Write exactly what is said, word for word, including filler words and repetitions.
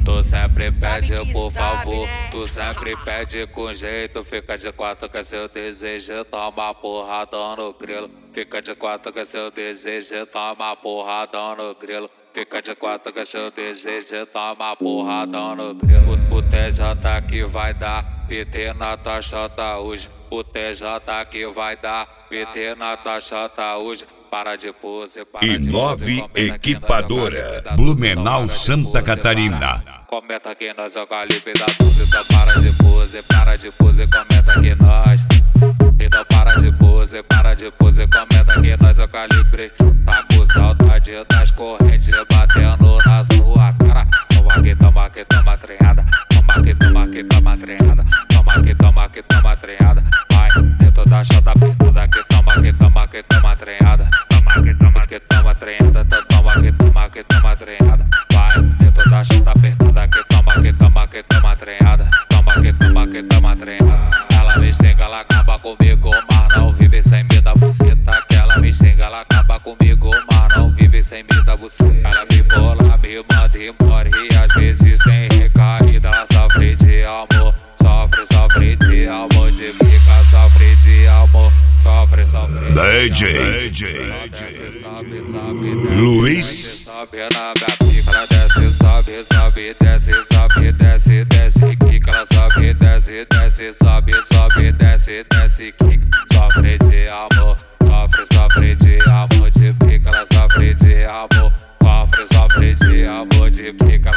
Tu sempre pede por favor, tu sempre pede com jeito. Fica de quatro que é seu desejo, toma porrada no grilo. Fica de quatro que é seu desejo, toma porrada no grilo. Fica de quatro que é seu desejo, toma porrada no grilo. O, o T J que vai dar P T na tua chota hoje. O T J que vai dar P T na tua chota hoje. Para de pose, para e de nove pose, Equipadora, Blumenau, Santa Catarina. Comenta que nós é o calibre da dúvida. Para de pose, para de pose, comenta que nós. Então para de pose, para de pose, comenta que nós é o calibre. Tá com saudade das correntes batendo na sua cara. Toma que toma que toma treinada. Toma que toma que toma treinada. Toma que toma que toma treinada. Vai dentro da chata apertada que toma que toma que toma treinada. Toma que toma que toma treinada. Toma que toma que toma treinada. Vai dentro da chata apertada que toma que toma que toma treinada. Toma que toma que toma treinada. Ela me xinga, ela acaba comigo, mas não vive sem medo da buceta. Que ela me xinga, ela acaba comigo, mas não vive sem medo da buceta. Ela me bola, me manda embora e às vezes tem recaída. Sofre de amor, sofre, sofre de amor. De fica, sofre de amor, sofre, sofre de amor. D J, D J Luiz. Sobe na minha pica, ela desce, sobe, sobe, desce, sobe, desce, desce, quica. Ela sobe, desce, desce, sobe, sobe, desce, desce, quica. Sofre de amor, sofre, sofre de amor. De pica, ela sofre de amor, sofre, sofre de amor. De pica,